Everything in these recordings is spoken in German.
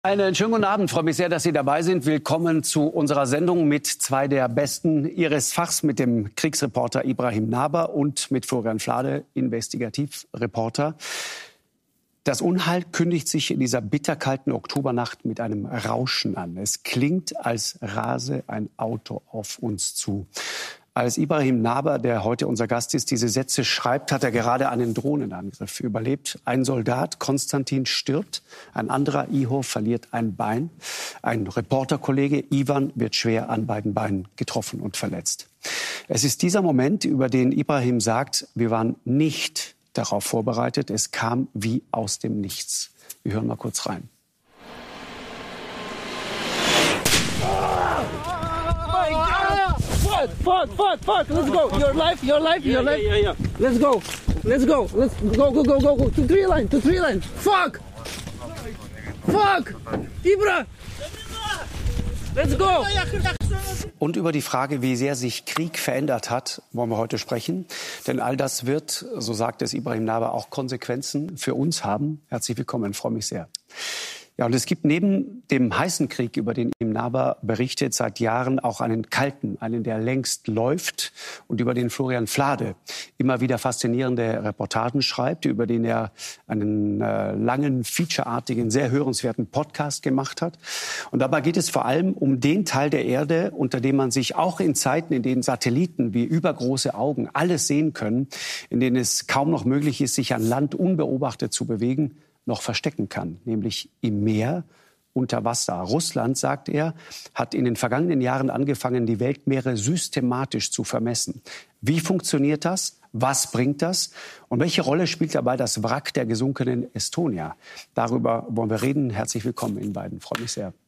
Einen schönen guten Abend. Ich freue mich sehr, dass Sie dabei sind. Willkommen zu unserer Sendung mit zwei der Besten Ihres Fachs, mit dem Kriegsreporter Ibrahim Naber und mit Florian Flade, Investigativreporter. Das Unheil kündigt sich in dieser bitterkalten Oktobernacht mit einem Rauschen an. Es klingt, als rase ein Auto auf uns zu. Als Ibrahim Naber, der heute unser Gast ist, diese Sätze schreibt, hat er gerade einen Drohnenangriff überlebt. Ein Soldat, Konstantin, stirbt, ein anderer, Iho, verliert ein Bein. Ein Reporterkollege, Ivan, wird schwer an beiden Beinen getroffen und verletzt. Es ist dieser Moment, über den Ibrahim sagt, wir waren nicht darauf vorbereitet. Es kam wie aus dem Nichts. Wir hören mal kurz rein. Fuck, let's go. Your life. Yeah. Let's go. Let's go. To three line. Fuck. Ibra. Let's go. Und über die Frage, wie sehr sich Krieg verändert hat, wollen wir heute sprechen. Denn all das wird, so sagt es Ibrahim Naber, auch Konsequenzen für uns haben. Herzlich willkommen, ich freue mich sehr. Ja, und es gibt neben dem heißen Krieg, über den Ibrahim Naber berichtet, seit Jahren auch einen kalten, einen, der längst läuft und über den Florian Flade immer wieder faszinierende Reportagen schreibt, über den er einen langen, featureartigen, sehr hörenswerten Podcast gemacht hat. Und dabei geht es vor allem um den Teil der Erde, unter dem man sich auch in Zeiten, in denen Satelliten wie übergroße Augen alles sehen können, in denen es kaum noch möglich ist, sich an Land unbeobachtet zu bewegen, noch verstecken kann, nämlich im Meer unter Wasser. Russland, sagt er, hat in den vergangenen Jahren angefangen, die Weltmeere systematisch zu vermessen. Wie funktioniert das? Was bringt das? Und welche Rolle spielt dabei das Wrack der gesunkenen Estonia? Darüber wollen wir reden. Herzlich willkommen Ihnen beiden. Freue mich sehr.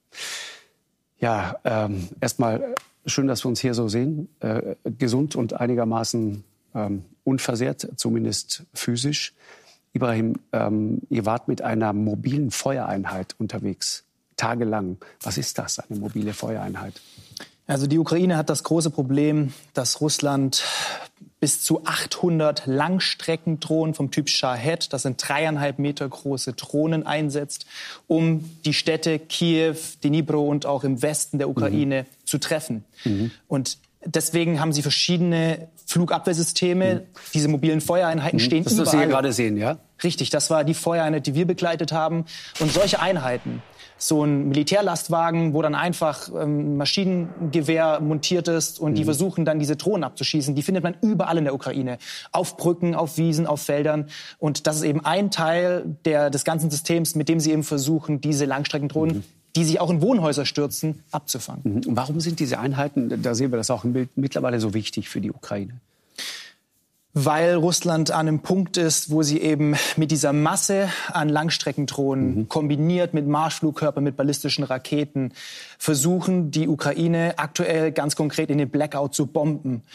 Ja, erstmal schön, dass wir uns hier so sehen. Gesund und einigermaßen unversehrt, zumindest physisch. Ibrahim, ihr wart mit einer mobilen Feuereinheit unterwegs, tagelang. Was ist das, eine mobile Feuereinheit? Also die Ukraine hat das große Problem, dass Russland bis zu 800 Langstreckendrohnen vom Typ Shahed, das sind 3,5 Meter große Drohnen, einsetzt, um die Städte Kiew, Dnipro und auch im Westen der Ukraine zu treffen. Und deswegen haben sie verschiedene Flugabwehrsysteme. Diese mobilen Feuereinheiten stehen überall. Das, was Sie hier gerade sehen, ja? Richtig, das war die Feuereinheit, die wir begleitet haben. Und solche Einheiten, so ein Militärlastwagen, wo dann einfach Maschinengewehr montiert ist und die versuchen dann diese Drohnen abzuschießen, die findet man überall in der Ukraine. Auf Brücken, auf Wiesen, auf Feldern. Und das ist eben ein Teil des ganzen Systems, mit dem sie eben versuchen, diese Langstreckendrohnen, die sich auch in Wohnhäuser stürzen, abzufangen. Und warum sind diese Einheiten, da sehen wir das auch im Bild, mittlerweile so wichtig für die Ukraine? Weil Russland an einem Punkt ist, wo sie eben mit dieser Masse an Langstreckendrohnen kombiniert mit Marschflugkörpern, mit ballistischen Raketen versuchen, die Ukraine aktuell ganz konkret in den Blackout zu bomben.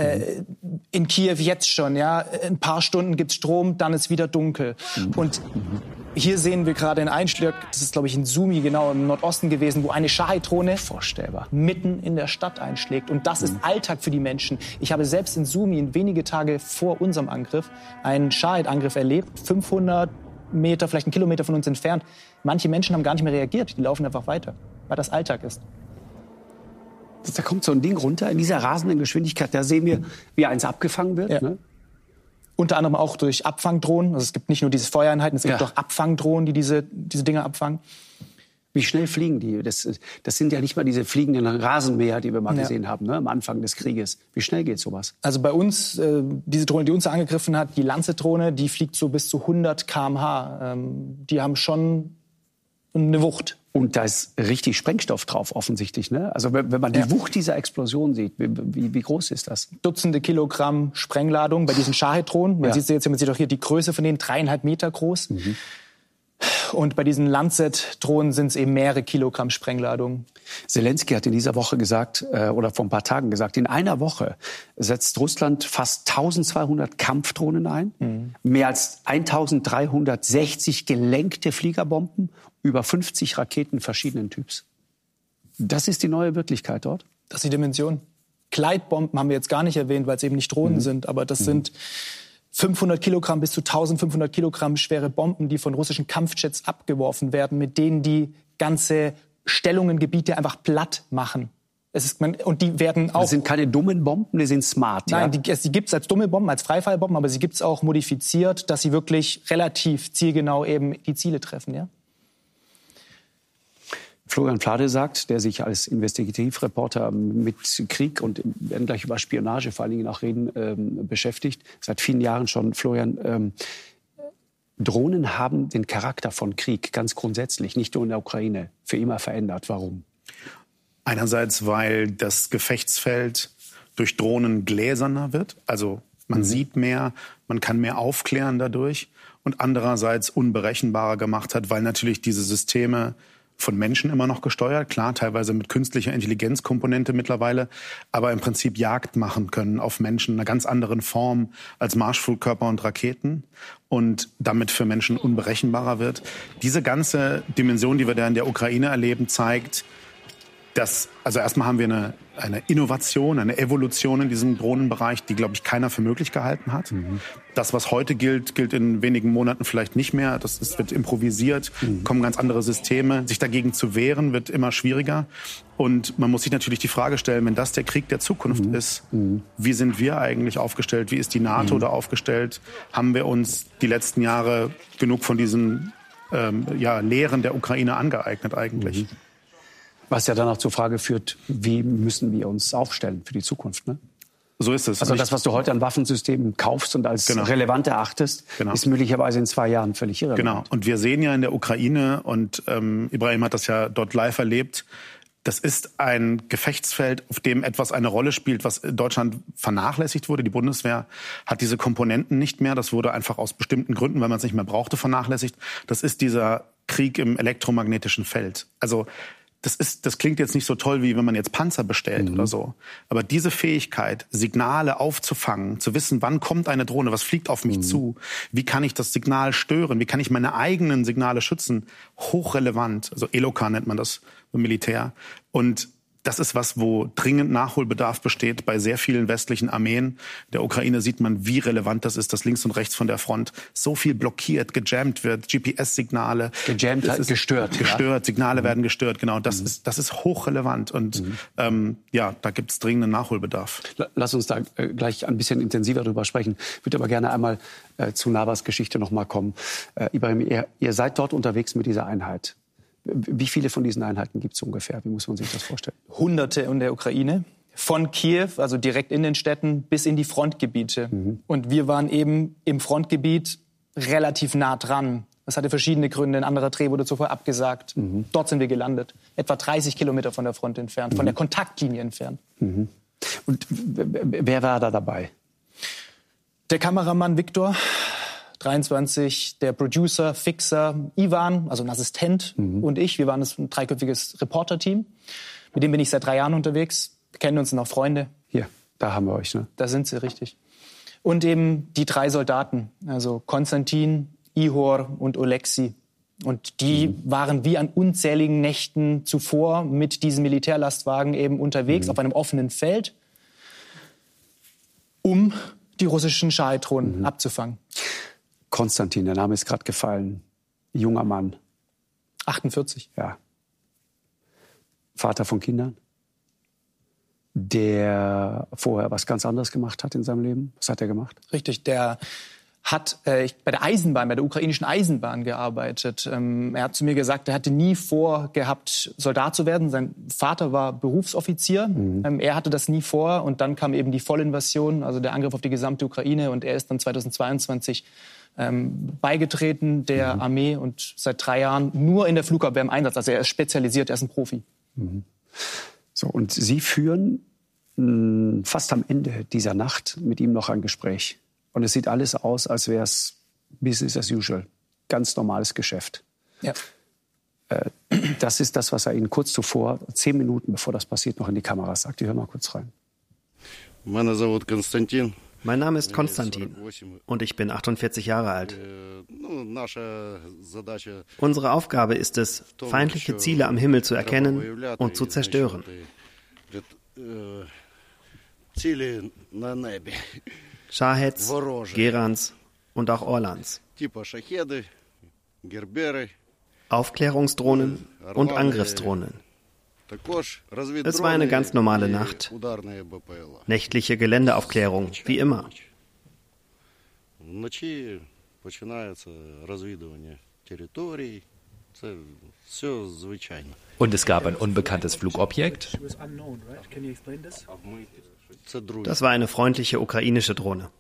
In Kiew jetzt schon, ja, ein paar Stunden gibt's Strom, dann ist wieder dunkel. Und hier sehen wir gerade einen Einschlag, das ist, glaube ich, in Sumy, genau im Nordosten gewesen, wo eine Shahed-Drohne mitten in der Stadt einschlägt. Und das ist Alltag für die Menschen. Ich habe selbst in Sumy wenige Tage vor unserem Angriff einen Shahed-Angriff erlebt, 500 Meter, vielleicht 1 Kilometer von uns entfernt. Manche Menschen haben gar nicht mehr reagiert, die laufen einfach weiter, weil das Alltag ist. Da kommt so ein Ding runter in dieser rasenden Geschwindigkeit. Da sehen wir, wie eins abgefangen wird. Ja. Ne? Unter anderem auch durch Abfangdrohnen. Also es gibt nicht nur diese Feuereinheiten, es gibt auch Abfangdrohnen, die diese Dinge abfangen. Wie schnell fliegen die? Das sind ja nicht mal diese fliegenden Rasenmäher, die wir mal gesehen haben, ne, am Anfang des Krieges. Wie schnell geht sowas? Also bei uns, diese Drohne, die uns angegriffen hat, die Lancet-Drohne, die fliegt so bis zu 100 km/h. Die haben schon eine Wucht. Und da ist richtig Sprengstoff drauf, offensichtlich. Ne? Also wenn man die Wucht dieser Explosion sieht, wie groß ist das? Dutzende Kilogramm Sprengladung bei diesen Shahed-Drohnen. Man sieht auch hier die Größe von denen, 3,5 Meter groß. Und bei diesen Lancet-Drohnen sind es eben mehrere Kilogramm Sprengladung. Zelensky hat in dieser Woche gesagt, oder vor ein paar Tagen gesagt, in einer Woche setzt Russland fast 1200 Kampfdrohnen ein, mehr als 1360 gelenkte Fliegerbomben, über 50 Raketen verschiedenen Typs. Das ist die neue Wirklichkeit dort? Das ist die Dimension. Gleitbomben haben wir jetzt gar nicht erwähnt, weil es eben nicht Drohnen sind, aber das sind 500 Kilogramm bis zu 1500 Kilogramm schwere Bomben, die von russischen Kampfjets abgeworfen werden, mit denen die ganze Stellungen, Gebiete einfach platt machen. Und die werden auch... Das sind keine dummen Bomben, die sind smart. Nein, ja? die gibt es als dumme Bomben, als Freifallbomben, aber sie gibt es auch modifiziert, dass sie wirklich relativ zielgenau eben die Ziele treffen. Ja? Florian Plade sagt, der sich als Investigativreporter mit Krieg und wir werden gleich über Spionage vor allen Dingen auch reden, beschäftigt. Seit vielen Jahren schon, Florian. Drohnen haben den Charakter von Krieg ganz grundsätzlich, nicht nur in der Ukraine, für immer verändert. Warum? Einerseits, weil das Gefechtsfeld durch Drohnen gläserner wird. Also man sieht mehr, man kann mehr aufklären dadurch. Und andererseits unberechenbarer gemacht hat, weil natürlich diese Systeme von Menschen immer noch gesteuert, klar, teilweise mit künstlicher Intelligenzkomponente mittlerweile, aber im Prinzip Jagd machen können auf Menschen in einer ganz anderen Form als Marschflugkörper und Raketen und damit für Menschen unberechenbarer wird. Diese ganze Dimension, die wir da in der Ukraine erleben, zeigt, dass, also erstmal haben wir eine Innovation, eine Evolution in diesem Drohnenbereich, die, glaube ich, keiner für möglich gehalten hat. Das, was heute gilt in wenigen Monaten vielleicht nicht mehr. Das wird improvisiert, kommen ganz andere Systeme. Sich dagegen zu wehren, wird immer schwieriger. Und man muss sich natürlich die Frage stellen, wenn das der Krieg der Zukunft ist, wie sind wir eigentlich aufgestellt? Wie ist die NATO da aufgestellt? Haben wir uns die letzten Jahre genug von diesen Lehren der Ukraine angeeignet eigentlich? Was ja dann auch zur Frage führt, wie müssen wir uns aufstellen für die Zukunft, ne? So ist es. Also das, was du heute an Waffensystemen kaufst und als relevant erachtest, ist möglicherweise in 2 Jahren völlig irrelevant. Genau. Und wir sehen ja in der Ukraine, und Ibrahim hat das ja dort live erlebt, das ist ein Gefechtsfeld, auf dem etwas eine Rolle spielt, was in Deutschland vernachlässigt wurde. Die Bundeswehr hat diese Komponenten nicht mehr. Das wurde einfach aus bestimmten Gründen, weil man es nicht mehr brauchte, vernachlässigt. Das ist dieser Krieg im elektromagnetischen Feld. Also das klingt jetzt nicht so toll, wie wenn man jetzt Panzer bestellt oder so. Aber diese Fähigkeit, Signale aufzufangen, zu wissen, wann kommt eine Drohne, was fliegt auf mich zu, wie kann ich das Signal stören, wie kann ich meine eigenen Signale schützen, hochrelevant. Also ELOCA nennt man das im Militär. Und das ist was, wo dringend Nachholbedarf besteht bei sehr vielen westlichen Armeen. Der Ukraine sieht man, wie relevant das ist, dass links und rechts von der Front so viel blockiert, gejammt wird, GPS-Signale. Gejammt, gestört. Gestört, Signale werden gestört, genau. Das ist hochrelevant und da gibt es dringenden Nachholbedarf. Lass uns da gleich ein bisschen intensiver drüber sprechen. Ich würde aber gerne einmal zu Nawals Geschichte noch mal kommen. Ibrahim, ihr seid dort unterwegs mit dieser Einheit. Wie viele von diesen Einheiten gibt es ungefähr? Wie muss man sich das vorstellen? Hunderte in der Ukraine. Von Kiew, also direkt in den Städten, bis in die Frontgebiete. Und wir waren eben im Frontgebiet relativ nah dran. Das hatte verschiedene Gründe. Ein anderer Dreh wurde zuvor abgesagt. Dort sind wir gelandet. Etwa 30 Kilometer von der Front entfernt, von der Kontaktlinie entfernt. Und wer war da dabei? Der Kameramann Viktor, 23, der Producer, Fixer, Ivan, also ein Assistent und ich. Wir waren ein 3-köpfiges Reporter-Team. Mit dem bin ich seit 3 Jahren unterwegs. Wir kennen uns, sind auch Freunde. Hier, da haben wir euch, ne? Da sind sie, richtig. Und eben die 3 Soldaten, also Konstantin, Ihor und Oleksi. Und die waren wie an unzähligen Nächten zuvor mit diesem Militärlastwagen eben unterwegs auf einem offenen Feld, um die russischen Schahid-Drohnen abzufangen. Konstantin, der Name ist gerade gefallen. Junger Mann. 48. Ja. Vater von Kindern. Der vorher was ganz anderes gemacht hat in seinem Leben. Was hat er gemacht? Richtig, der hat bei der Eisenbahn, bei der ukrainischen Eisenbahn gearbeitet. Er hat zu mir gesagt, er hatte nie vorgehabt, Soldat zu werden. Sein Vater war Berufsoffizier. Er hatte das nie vor. Und dann kam eben die Vollinvasion, also der Angriff auf die gesamte Ukraine. Und er ist dann 2022 beigetreten der Armee und seit 3 Jahren nur in der Flugabwehr im Einsatz. Also er ist spezialisiert, er ist ein Profi. So, und Sie führen fast am Ende dieser Nacht mit ihm noch ein Gespräch. Und es sieht alles aus, als wäre es Business as usual. Ganz normales Geschäft. Ja. Das ist das, was er Ihnen kurz zuvor, 10 Minuten bevor das passiert, noch in die Kamera sagt. Ich höre mal kurz rein. Mein Name ist Konstantin und ich bin 48 Jahre alt. Unsere Aufgabe ist es, feindliche Ziele am Himmel zu erkennen und zu zerstören. Shaheds, Gerans und auch Orlans. Aufklärungsdrohnen und Angriffsdrohnen. Es war eine ganz normale Nacht. Nächtliche Geländeaufklärung, wie immer. Und es gab ein unbekanntes Flugobjekt? Das war eine freundliche ukrainische Drohne.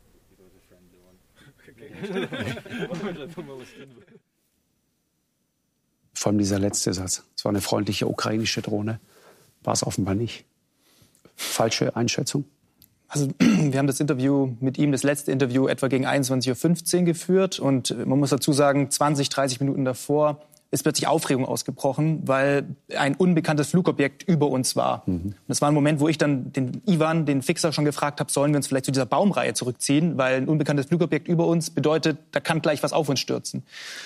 Vor allem dieser letzte Satz. Es war eine freundliche ukrainische Drohne. War es offenbar nicht. Falsche Einschätzung? Also wir haben das Interview mit ihm, das letzte Interview, etwa gegen 21:15 Uhr geführt. Und man muss dazu sagen, 20, 30 Minuten davor ist plötzlich Aufregung ausgebrochen, weil ein unbekanntes Flugobjekt über uns war. Und das war ein Moment, wo ich dann den Ivan, den Fixer, schon gefragt habe, sollen wir uns vielleicht zu dieser Baumreihe zurückziehen? Weil ein unbekanntes Flugobjekt über uns bedeutet, da kann gleich was auf uns stürzen.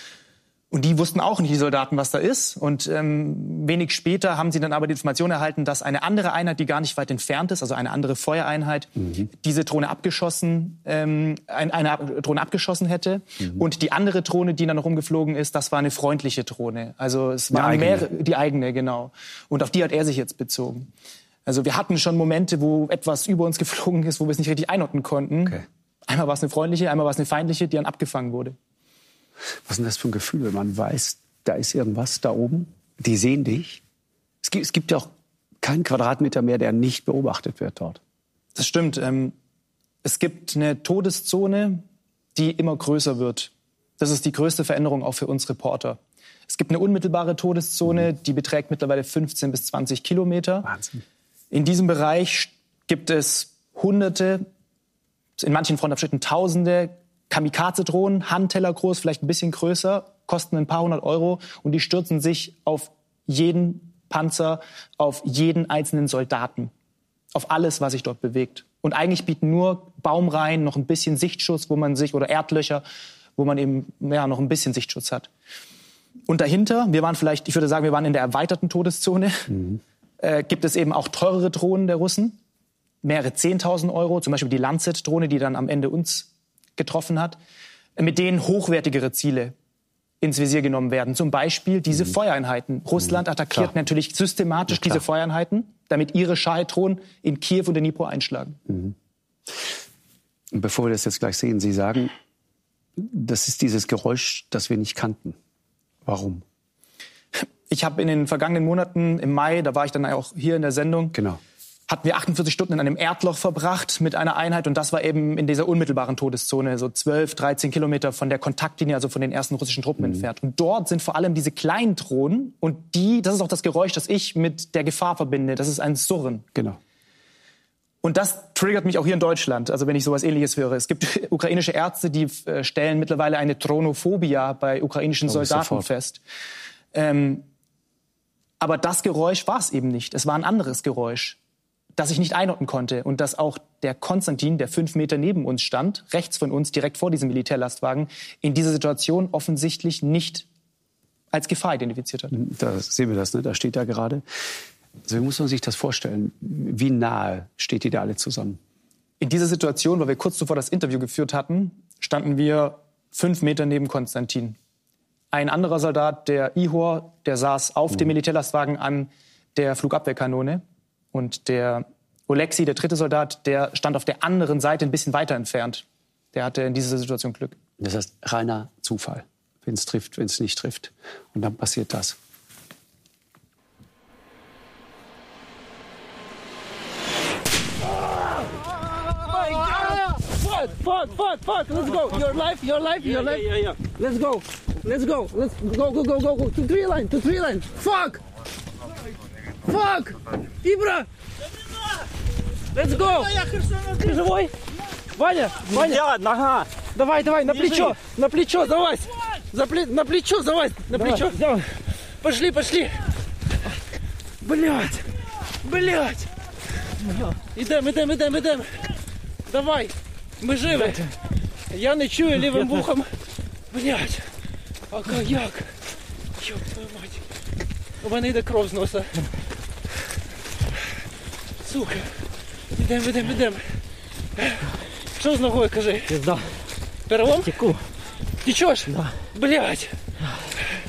Und die wussten auch nicht, die Soldaten, was da ist. Und wenig später haben sie dann aber die Information erhalten, dass eine andere Einheit, die gar nicht weit entfernt ist, also eine andere Feuereinheit, diese Drohne abgeschossen, eine Drohne abgeschossen hätte. Und die andere Drohne, die dann noch rumgeflogen ist, das war eine freundliche Drohne. Also es waren die eigene, genau. Und auf die hat er sich jetzt bezogen. Also wir hatten schon Momente, wo etwas über uns geflogen ist, wo wir es nicht richtig einordnen konnten. Okay. Einmal war es eine freundliche, einmal war es eine feindliche, die dann abgefangen wurde. Was ist denn das für ein Gefühl, wenn man weiß, da ist irgendwas da oben, die sehen dich? Es gibt ja auch keinen Quadratmeter mehr, der nicht beobachtet wird dort. Das stimmt. Es gibt eine Todeszone, die immer größer wird. Das ist die größte Veränderung auch für uns Reporter. Es gibt eine unmittelbare Todeszone, die beträgt mittlerweile 15 bis 20 Kilometer. Wahnsinn. In diesem Bereich gibt es Hunderte, in manchen Frontabschnitten Tausende Kamikaze-Drohnen, Handteller groß, vielleicht ein bisschen größer, kosten ein paar hundert Euro und die stürzen sich auf jeden Panzer, auf jeden einzelnen Soldaten, auf alles, was sich dort bewegt. Und eigentlich bieten nur Baumreihen noch ein bisschen Sichtschutz, wo man sich, oder Erdlöcher, wo man eben noch ein bisschen Sichtschutz hat. Und dahinter, ich würde sagen, wir waren in der erweiterten Todeszone, gibt es eben auch teurere Drohnen der Russen, mehrere 10.000 Euro, zum Beispiel die Lancet-Drohne, die dann am Ende uns getroffen hat, mit denen hochwertigere Ziele ins Visier genommen werden. Zum Beispiel diese Feuereinheiten. Russland attackiert natürlich systematisch diese Feuereinheiten, damit ihre Schahid-Drohnen in Kiew und in Dnipro einschlagen. Und bevor wir das jetzt gleich sehen, Sie sagen, das ist dieses Geräusch, das wir nicht kannten. Warum? Ich habe in den vergangenen Monaten, im Mai, da war ich dann auch hier in der Sendung, hatten wir 48 Stunden in einem Erdloch verbracht mit einer Einheit. Und das war eben in dieser unmittelbaren Todeszone, so 12, 13 Kilometer von der Kontaktlinie, also von den ersten russischen Truppen entfernt. Und dort sind vor allem diese kleinen Drohnen. Und das ist auch das Geräusch, das ich mit der Gefahr verbinde. Das ist ein Surren. Genau. Und das triggert mich auch hier in Deutschland, also wenn ich sowas Ähnliches höre. Es gibt ukrainische Ärzte, die stellen mittlerweile eine Dronophobia bei ukrainischen Soldaten fest. Aber das Geräusch war es eben nicht. Es war ein anderes Geräusch, das ich nicht einordnen konnte und dass auch der Konstantin, der 5 Meter neben uns stand, rechts von uns, direkt vor diesem Militärlastwagen, in dieser Situation offensichtlich nicht als Gefahr identifiziert hat. Da sehen wir das, ne? Da steht er gerade. Also wie muss man sich das vorstellen? Wie nahe steht ihr da alle zusammen? In dieser Situation, weil wir kurz zuvor das Interview geführt hatten, standen wir 5 Meter neben Konstantin. Ein anderer Soldat, der Ihor, der saß auf dem Militärlastwagen an der Flugabwehrkanone. Und der Oleksiy, der 3. Soldat, der stand auf der anderen Seite ein bisschen weiter entfernt. Der hatte in dieser Situation Glück. Das heißt, reiner Zufall, wenn es trifft, wenn es nicht trifft. Und dann passiert das. Fuck, let's go. Your life. Yeah. Let's go. Let's go. Go. To 3 line. Fuck! Ибра! Let's go! Ты живой? Ваня! Нога! Давай, на плечо, залазь! На плечо залазь! На плечо! Пошли! Блять! Идем! Давай! Ми живі! Я не чую лівим вухом! Блять! А як? Ёб твою мать! У мене йде кров з носа. Сука. Ідем. Що з ногою, кажи? Пізда. Перелом? Теку. Течеш? Да. Блядь.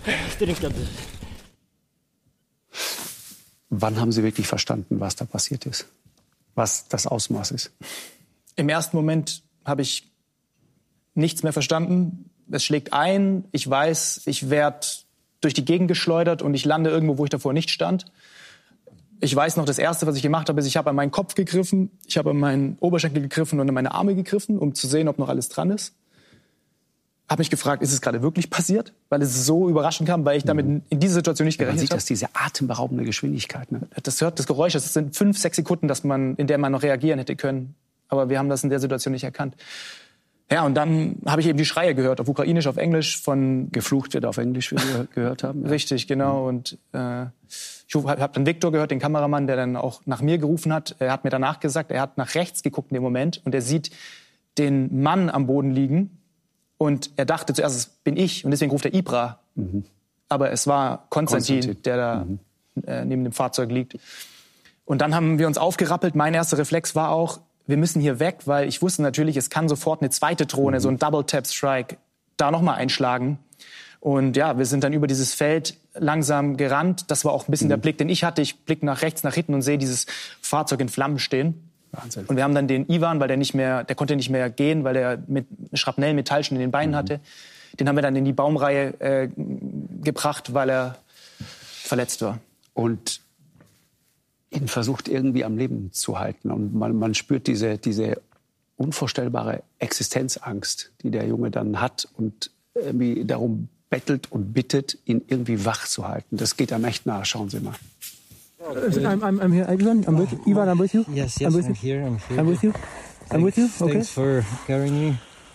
Wann haben Sie wirklich verstanden, was da passiert ist? Was das Ausmaß ist? Im ersten Moment habe ich nichts mehr verstanden. Es schlägt ein. Ich weiß, ich werde durch die Gegend geschleudert und ich lande irgendwo, wo ich davor nicht stand. Ich weiß noch, das Erste, was ich gemacht habe, ist, ich habe an meinen Kopf gegriffen, ich habe an meinen Oberschenkel gegriffen und an meine Arme gegriffen, um zu sehen, ob noch alles dran ist. Habe mich gefragt, ist es gerade wirklich passiert? Weil es so überraschend kam, weil ich damit in dieser Situation nicht gerechnet habe. Man sieht das, diese atemberaubende Geschwindigkeit. Ne? Das hört das Geräusch, das sind 5, 6 Sekunden, in der man noch reagieren hätte können. Aber wir haben das in der Situation nicht erkannt. Ja, und dann habe ich eben die Schreie gehört, auf Ukrainisch, auf Englisch, von... Geflucht wird auf Englisch, wie wir gehört haben. Ja. Richtig, genau. Und ich habe dann Viktor gehört, den Kameramann, der dann auch nach mir gerufen hat. Er hat mir danach gesagt, er hat nach rechts geguckt in dem Moment und er sieht den Mann am Boden liegen. Und er dachte zuerst, es bin ich, und deswegen ruft er Ibra. Aber es war Konstantin, der da neben dem Fahrzeug liegt. Und dann haben wir uns aufgerappelt. Mein erster Reflex war auch, wir müssen hier weg, weil ich wusste natürlich, es kann sofort eine zweite Drohne, so ein Double-Tap-Strike, da nochmal einschlagen. Und ja, wir sind dann über dieses Feld langsam gerannt. Das war auch ein bisschen der Blick, den ich hatte. Ich blicke nach rechts, nach hinten und sehe dieses Fahrzeug in Flammen stehen. Wahnsinn. Und wir haben dann den Ivan, weil der konnte nicht mehr gehen, weil er mit Schrapnell, Metallschen in den Beinen hatte. Den haben wir dann in die Baumreihe gebracht, weil er verletzt war. Und ihn versucht irgendwie am Leben zu halten. Und man spürt diese unvorstellbare Existenzangst, die der Junge dann hat und irgendwie darum bettelt und bittet, ihn irgendwie wach zu halten. Das geht einem echt nahe. Schauen Sie mal. I'm here, Ivan. Ivan, I'm with you. Yes, I'm with I'm here. I'm with you. I'm with you. Okay. Thanks for carrying me.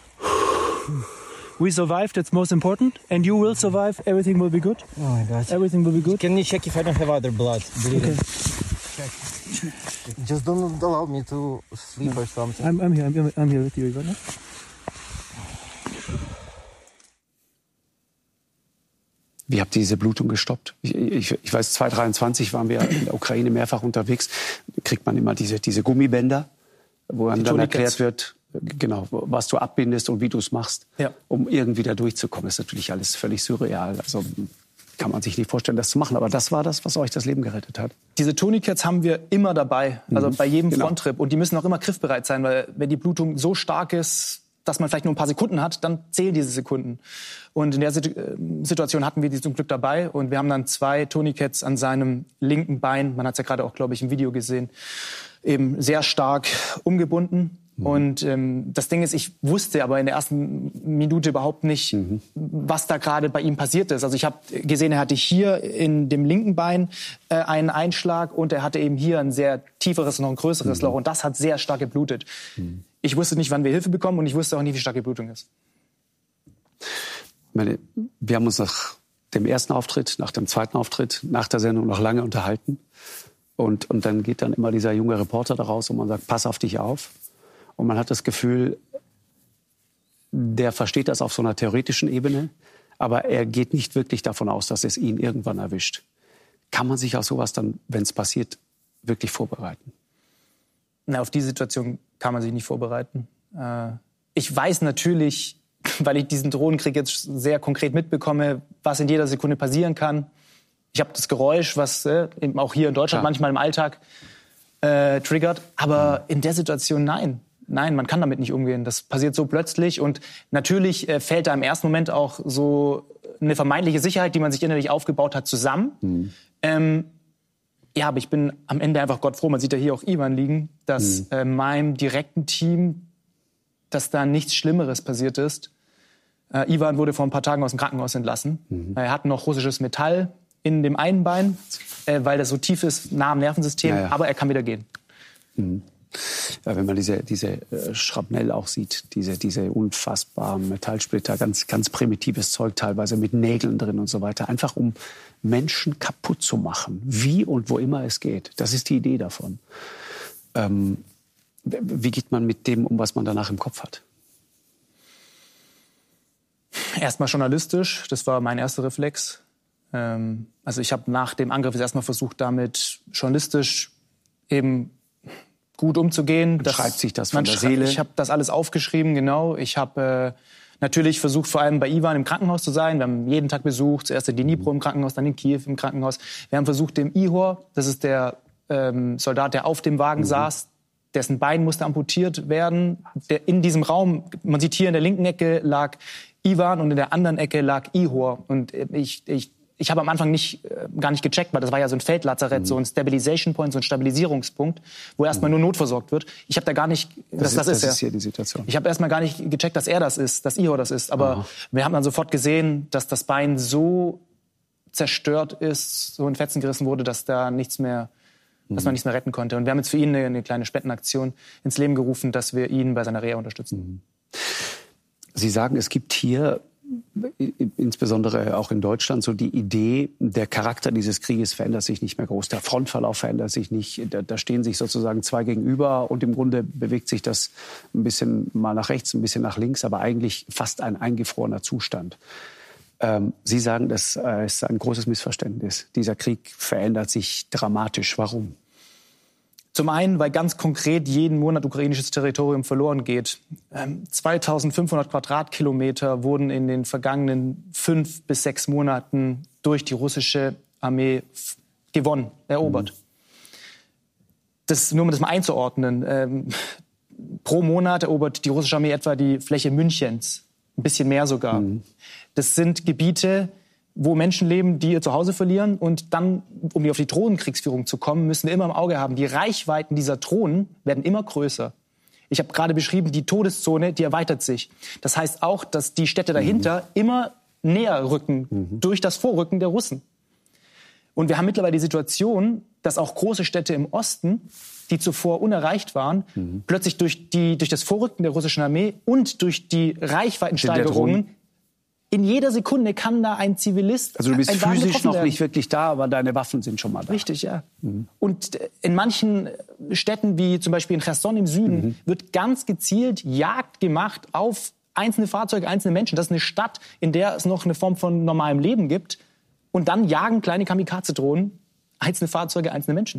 We survived. That's most important. And you will survive. Everything will be good. Oh my God. Everything will be good. Can you check if I don't have other blood? Okay. Just don't allow me to sleep or something. I'm here with you, Ivan. Wie habt ihr diese Blutung gestoppt? Ich weiß, 2023 waren wir in der Ukraine mehrfach unterwegs. Kriegt man immer diese Gummibänder, wo dann erklärt wird, genau, was du abbindest und wie du es machst, um irgendwie da durchzukommen. Das ist natürlich alles völlig surreal. Also kann man sich nicht vorstellen, das zu machen. Aber das war das, was euch das Leben gerettet hat. Diese Tourniquets haben wir immer dabei, also bei jedem Fronttrip. Und die müssen auch immer griffbereit sein, weil wenn die Blutung so stark ist, dass man vielleicht nur ein paar Sekunden hat, dann zählen diese Sekunden. Und in der Situation hatten wir die zum Glück dabei. Und wir haben dann 2 Tourniquets an seinem linken Bein, man hat es ja gerade auch, glaube ich, im Video gesehen, eben sehr stark umgebunden. Und das Ding ist, ich wusste aber in der ersten Minute überhaupt nicht, was da gerade bei ihm passiert ist. Also ich habe gesehen, er hatte hier in dem linken Bein einen Einschlag und er hatte eben hier ein sehr tieferes, noch ein größeres Loch. Und das hat sehr stark geblutet. Ich wusste nicht, wann wir Hilfe bekommen und ich wusste auch nicht, wie stark die Blutung ist. Wir haben uns nach dem ersten Auftritt, nach dem zweiten Auftritt, nach der Sendung noch lange unterhalten. Und dann geht dann immer dieser junge Reporter da raus und man sagt, pass auf dich auf. Und man hat das Gefühl, der versteht das auf so einer theoretischen Ebene, aber er geht nicht wirklich davon aus, dass es ihn irgendwann erwischt. Kann man sich auf sowas dann, wenn es passiert, wirklich vorbereiten? Na, auf die Situation kann man sich nicht vorbereiten. Ich weiß natürlich, weil ich diesen Drohnenkrieg jetzt sehr konkret mitbekomme, was in jeder Sekunde passieren kann. Ich habe das Geräusch, was eben auch hier in Deutschland manchmal im Alltag triggert. Aber in der Situation nein. Nein, man kann damit nicht umgehen. Das passiert so plötzlich. Und natürlich fällt da im ersten Moment auch so eine vermeintliche Sicherheit, die man sich innerlich aufgebaut hat, zusammen. Ja, aber ich bin am Ende einfach Gott froh. Man sieht ja hier auch Ivan liegen, dass meinem direkten Team, dass da nichts Schlimmeres passiert ist. Ivan wurde vor ein paar Tagen aus dem Krankenhaus entlassen. Er hat noch russisches Metall in dem einen Bein, weil das so tief ist, nah am Nervensystem. Ja. Aber er kann wieder gehen. Ja, wenn man diese Schrapnell auch sieht, diese unfassbaren Metallsplitter, ganz primitives Zeug teilweise mit Nägeln drin und so weiter, einfach um Menschen kaputt zu machen, wie und wo immer es geht. Das ist die Idee davon. Wie geht man mit dem um, was man danach im Kopf hat? Erstmal journalistisch, das war mein erster Reflex. Also ich habe nach dem Angriff erstmal versucht, damit journalistisch eben gut umzugehen. Schreibt sich das von der Seele? Ich habe das alles aufgeschrieben, genau. Ich habe Natürlich versucht vor allem bei Iwan im Krankenhaus zu sein. Wir haben jeden Tag besucht, zuerst in Dnipro im Krankenhaus, dann in Kiew im Krankenhaus. Wir haben versucht, dem Ihor, das ist der Soldat, der auf dem Wagen saß, dessen Bein musste amputiert werden. In diesem Raum, man sieht hier in der linken Ecke lag Iwan und in der anderen Ecke lag Ihor. Und ich habe am Anfang gar nicht gecheckt, weil das war ja so ein Feldlazarett, so ein Stabilization Point, so ein Stabilisierungspunkt, wo erstmal nur notversorgt wird. Ich habe da gar nicht, das ist hier die Situation. Ich habe erstmal gar nicht gecheckt, dass er das ist, dass Ihor das ist. Aber wir haben dann sofort gesehen, dass das Bein so zerstört ist, so in Fetzen gerissen wurde, dass man nichts mehr retten konnte. Und wir haben jetzt für ihn eine kleine Spendenaktion ins Leben gerufen, dass wir ihn bei seiner Reha unterstützen. Sie sagen, es gibt hier insbesondere auch in Deutschland so die Idee, der Charakter dieses Krieges verändert sich nicht mehr groß. Der Frontverlauf verändert sich nicht. Da stehen sich sozusagen zwei gegenüber und im Grunde bewegt sich das ein bisschen mal nach rechts, ein bisschen nach links, aber eigentlich fast ein eingefrorener Zustand. Sie sagen, das ist ein großes Missverständnis. Dieser Krieg verändert sich dramatisch. Warum? Zum einen, weil ganz konkret jeden Monat ukrainisches Territorium verloren geht. 2500 Quadratkilometer wurden in den vergangenen 5 bis 6 Monaten durch die russische Armee gewonnen, erobert. Das nur um das mal einzuordnen. Pro Monat erobert die russische Armee etwa die Fläche Münchens, ein bisschen mehr sogar. Das sind Gebiete, wo Menschen leben, die ihr Zuhause verlieren. Und dann, um auf die Drohnenkriegsführung zu kommen, müssen wir immer im Auge haben, die Reichweiten dieser Drohnen werden immer größer. Ich habe gerade beschrieben, die Todeszone, die erweitert sich. Das heißt auch, dass die Städte dahinter immer näher rücken durch das Vorrücken der Russen. Und wir haben mittlerweile die Situation, dass auch große Städte im Osten, die zuvor unerreicht waren, plötzlich durch das Vorrücken der russischen Armee und durch die Reichweitensteigerungen in jeder Sekunde kann da ein Zivilist. Also du bist physisch noch nicht wirklich da, aber deine Waffen sind schon mal da. Richtig, ja. Und in manchen Städten, wie zum Beispiel in Cherson im Süden, wird ganz gezielt Jagd gemacht auf einzelne Fahrzeuge, einzelne Menschen. Das ist eine Stadt, in der es noch eine Form von normalem Leben gibt. Und dann jagen kleine Kamikaze-Drohnen einzelne Fahrzeuge, einzelne Menschen.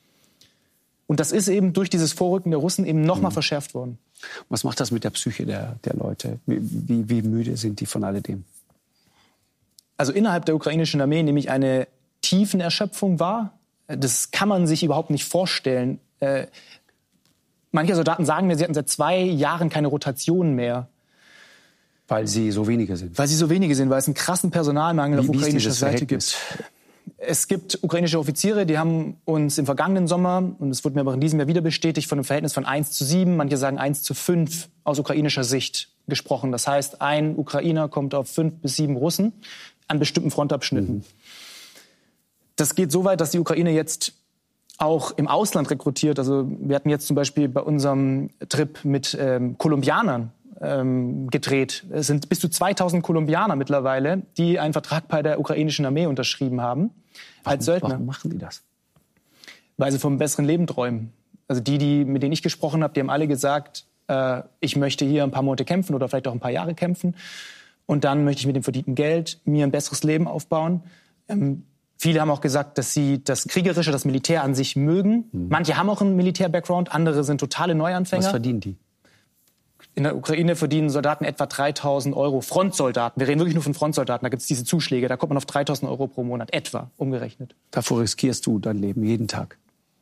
Und das ist eben durch dieses Vorrücken der Russen eben noch mal verschärft worden. Was macht das mit der Psyche der Leute? Wie müde sind die von alledem? Also innerhalb der ukrainischen Armee nehme ich eine Tiefenerschöpfung wahr. Das kann man sich überhaupt nicht vorstellen. Manche Soldaten sagen mir, sie hatten seit 2 Jahren keine Rotation mehr. Weil sie so wenige sind? Weil sie so wenige sind, weil es einen krassen Personalmangel auf ukrainischer Seite gibt. Es gibt ukrainische Offiziere, die haben uns im vergangenen Sommer, und es wurde mir aber in diesem Jahr wieder bestätigt, von einem Verhältnis von 1:7, manche sagen 1:5 aus ukrainischer Sicht gesprochen. Das heißt, ein Ukrainer kommt auf 5 bis 7 Russen an bestimmten Frontabschnitten. Das geht so weit, dass die Ukraine jetzt auch im Ausland rekrutiert. Also wir hatten jetzt zum Beispiel bei unserem Trip mit Kolumbianern gedreht. Es sind bis zu 2000 Kolumbianer mittlerweile, die einen Vertrag bei der ukrainischen Armee unterschrieben haben. Als Söldner. Warum machen die das? Weil sie vom besseren Leben träumen. Also die, mit denen ich gesprochen habe, die haben alle gesagt, ich möchte hier ein paar Monate kämpfen oder vielleicht auch ein paar Jahre kämpfen. Und dann möchte ich mit dem verdienten Geld mir ein besseres Leben aufbauen. Viele haben auch gesagt, dass sie das Kriegerische, das Militär an sich mögen. Manche haben auch einen Militär-Background, andere sind totale Neuanfänger. Was verdienen die? In der Ukraine verdienen Soldaten etwa 3.000 Euro. Frontsoldaten, wir reden wirklich nur von Frontsoldaten, da gibt es diese Zuschläge, da kommt man auf 3.000 Euro pro Monat, etwa, umgerechnet. Davor riskierst du dein Leben jeden Tag.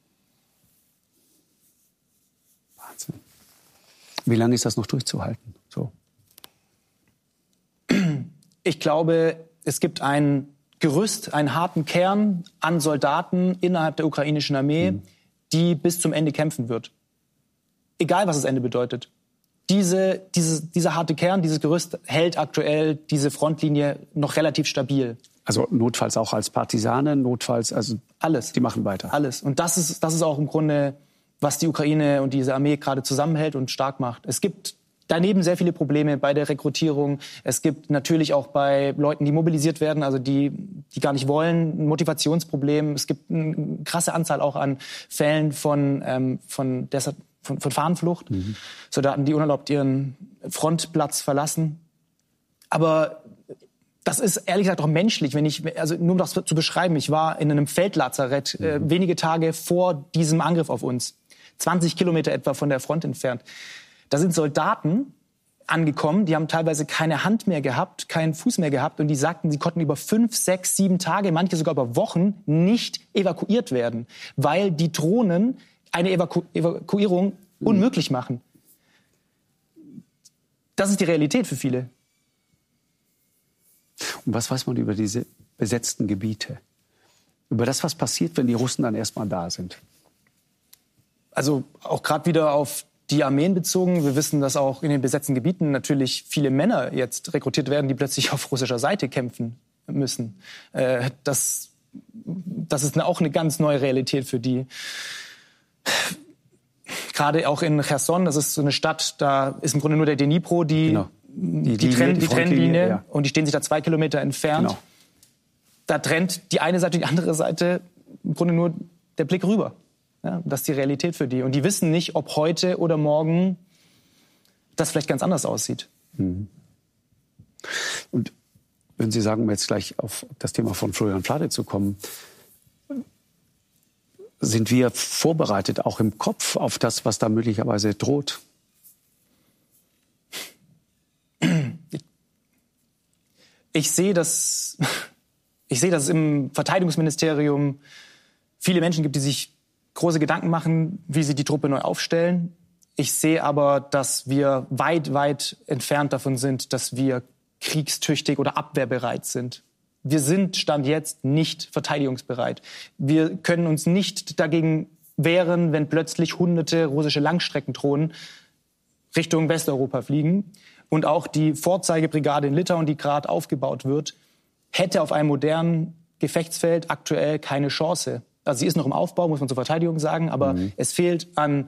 Wahnsinn. Wie lange ist das noch durchzuhalten? So. Ich glaube, es gibt ein Gerüst, einen harten Kern an Soldaten innerhalb der ukrainischen Armee, die bis zum Ende kämpfen wird. Egal, was das Ende bedeutet. Dieser harte Kern, dieses Gerüst hält aktuell diese Frontlinie noch relativ stabil. Also notfalls auch als Partisane, notfalls, also alles. Die machen weiter. Alles. Und das ist auch im Grunde, was die Ukraine und diese Armee gerade zusammenhält und stark macht. Es gibt daneben sehr viele Probleme bei der Rekrutierung. Es gibt natürlich auch bei Leuten, die mobilisiert werden, also die gar nicht wollen, ein Motivationsproblem. Es gibt eine krasse Anzahl auch an Fällen von Fahnenflucht. Soldaten, die unerlaubt ihren Frontplatz verlassen. Aber das ist ehrlich gesagt auch menschlich, nur um das zu beschreiben. Ich war in einem Feldlazarett wenige Tage vor diesem Angriff auf uns. 20 Kilometer etwa von der Front entfernt. Da sind Soldaten, angekommen. Die haben teilweise keine Hand mehr gehabt, keinen Fuß mehr gehabt. Und die sagten, sie konnten über 5, 6, 7 Tage, manche sogar über Wochen nicht evakuiert werden, weil die Drohnen eine Evakuierung unmöglich machen. Das ist die Realität für viele. Und was weiß man über diese besetzten Gebiete? Über das, was passiert, wenn die Russen dann erstmal da sind? Also auch gerade wieder auf die Armeen bezogen. Wir wissen, dass auch in den besetzten Gebieten natürlich viele Männer jetzt rekrutiert werden, die plötzlich auf russischer Seite kämpfen müssen. Das ist auch eine ganz neue Realität für die. Gerade auch in Cherson, das ist so eine Stadt, da ist im Grunde nur der Dnipro, die Trennlinie, ja. Und die stehen sich da 2 Kilometer entfernt. Genau. Da trennt die eine Seite und die andere Seite im Grunde nur der Blick rüber. Ja, das ist die Realität für die. Und die wissen nicht, ob heute oder morgen das vielleicht ganz anders aussieht. Mhm. Und wenn Sie sagen, um jetzt gleich auf das Thema von Florian Vlade zu kommen, sind wir vorbereitet, auch im Kopf, auf das, was da möglicherweise droht? Ich sehe, dass es im Verteidigungsministerium viele Menschen gibt, die sich große Gedanken machen, wie sie die Truppe neu aufstellen. Ich sehe aber, dass wir weit, weit entfernt davon sind, dass wir kriegstüchtig oder abwehrbereit sind. Wir sind Stand jetzt nicht verteidigungsbereit. Wir können uns nicht dagegen wehren, wenn plötzlich hunderte russische Langstreckendrohnen Richtung Westeuropa fliegen. Und auch die Vorzeigebrigade in Litauen, die gerade aufgebaut wird, hätte auf einem modernen Gefechtsfeld aktuell keine Chance. Also sie ist noch im Aufbau, muss man zur Verteidigung sagen, aber es fehlt an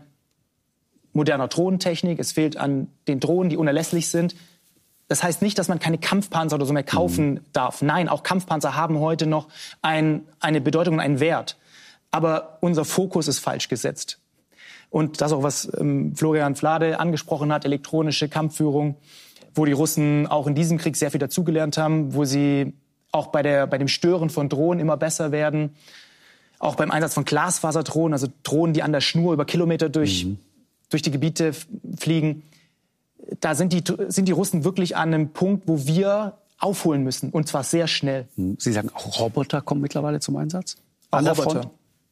moderner Drohnentechnik, es fehlt an den Drohnen, die unerlässlich sind. Das heißt nicht, dass man keine Kampfpanzer oder so mehr kaufen darf. Nein, auch Kampfpanzer haben heute noch eine Bedeutung und einen Wert. Aber unser Fokus ist falsch gesetzt. Und das auch, was Florian Vlade angesprochen hat, elektronische Kampfführung, wo die Russen auch in diesem Krieg sehr viel dazugelernt haben, wo sie auch bei dem Stören von Drohnen immer besser werden. Auch beim Einsatz von Glasfaserdrohnen, also Drohnen, die an der Schnur über Kilometer durch die Gebiete fliegen. Da sind die Russen wirklich an einem Punkt, wo wir aufholen müssen, und zwar sehr schnell. Sie sagen, auch Roboter kommen mittlerweile zum Einsatz? Auch Roboter.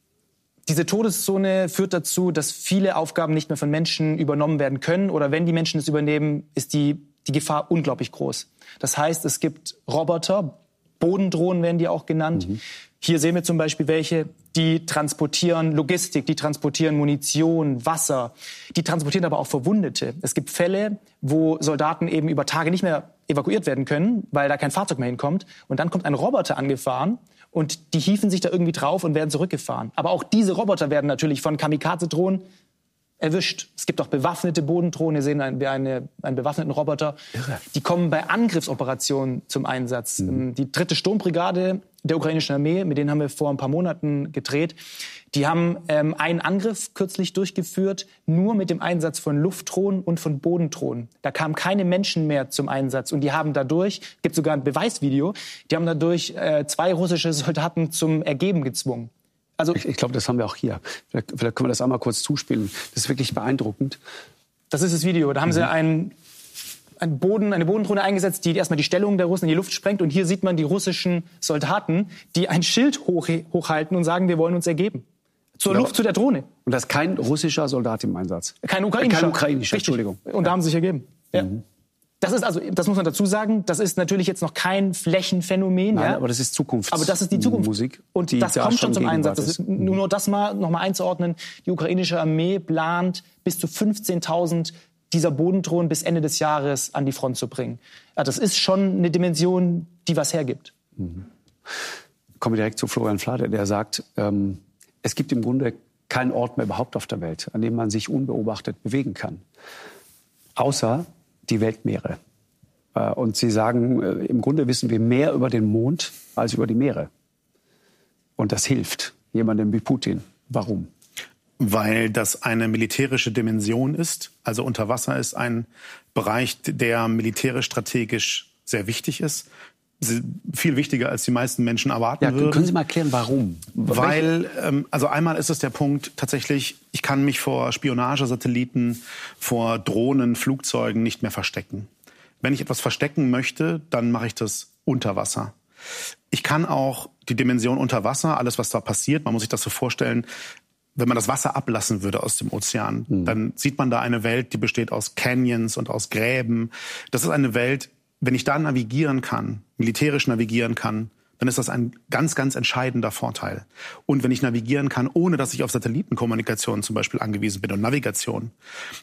Diese Todeszone führt dazu, dass viele Aufgaben nicht mehr von Menschen übernommen werden können. Oder wenn die Menschen es übernehmen, ist die Gefahr unglaublich groß. Das heißt, es gibt Roboter, Bodendrohnen werden die auch genannt. Hier sehen wir zum Beispiel welche, die transportieren Logistik, die transportieren Munition, Wasser, die transportieren aber auch Verwundete. Es gibt Fälle, wo Soldaten eben über Tage nicht mehr evakuiert werden können, weil da kein Fahrzeug mehr hinkommt. Und dann kommt ein Roboter angefahren und die hieven sich da irgendwie drauf und werden zurückgefahren. Aber auch diese Roboter werden natürlich von Kamikaze-Drohnen erwischt. Es gibt auch bewaffnete Bodendrohnen. Hier sehen wir einen bewaffneten Roboter. Irre. Die kommen bei Angriffsoperationen zum Einsatz. Die 3. Sturmbrigade der ukrainischen Armee, mit denen haben wir vor ein paar Monaten gedreht, die haben einen Angriff kürzlich durchgeführt, nur mit dem Einsatz von Luftdrohnen und von Bodendrohnen. Da kamen keine Menschen mehr zum Einsatz. Und die haben dadurch, gibt sogar ein Beweisvideo, die haben dadurch 2 russische Soldaten zum Ergeben gezwungen. Also ich glaube, das haben wir auch hier. Vielleicht können wir das einmal kurz zuspielen. Das ist wirklich beeindruckend. Das ist das Video. Da haben sie eine Bodendrohne eingesetzt, die erstmal die Stellung der Russen in die Luft sprengt. Und hier sieht man die russischen Soldaten, die ein Schild hochhalten und sagen, wir wollen uns ergeben. Zur Luft, zu der Drohne. Und das ist kein russischer Soldat im Einsatz? Kein ukrainischer. Richtig. Entschuldigung. Und da haben sie sich ergeben. Ja. Das muss man dazu sagen, das ist natürlich jetzt noch kein Flächenphänomen. Nein, ja? aber das ist Zukunft. Aber das ist die Zukunft. Musik, und das kommt schon zum Einsatz. Das ist, nur das mal noch mal einzuordnen. Die ukrainische Armee plant, bis zu 15.000 dieser Bodendrohnen bis Ende des Jahres an die Front zu bringen. Ja, das ist schon eine Dimension, die was hergibt. Kommen wir direkt zu Florian Vlade, der sagt, es gibt im Grunde keinen Ort mehr überhaupt auf der Welt, an dem man sich unbeobachtet bewegen kann. Außer die Weltmeere. Und Sie sagen, im Grunde wissen wir mehr über den Mond als über die Meere. Und das hilft jemandem wie Putin. Warum? Weil das eine militärische Dimension ist. Also Unterwasser ist ein Bereich, der militärisch strategisch sehr wichtig ist. viel wichtiger, als die meisten Menschen erwarten würden. Können Sie mal erklären, warum? Weil, also einmal ist es der Punkt, tatsächlich, ich kann mich vor Spionagesatelliten, vor Drohnen, Flugzeugen nicht mehr verstecken. Wenn ich etwas verstecken möchte, dann mache ich das unter Wasser. Ich kann auch die Dimension unter Wasser, alles was da passiert, man muss sich das so vorstellen, wenn man das Wasser ablassen würde aus dem Ozean, dann sieht man da eine Welt, die besteht aus Canyons und aus Gräben. Das ist eine Welt, wenn ich da navigieren kann, militärisch navigieren kann, dann ist das ein ganz, ganz entscheidender Vorteil. Und wenn ich navigieren kann, ohne dass ich auf Satellitenkommunikation zum Beispiel angewiesen bin und Navigation,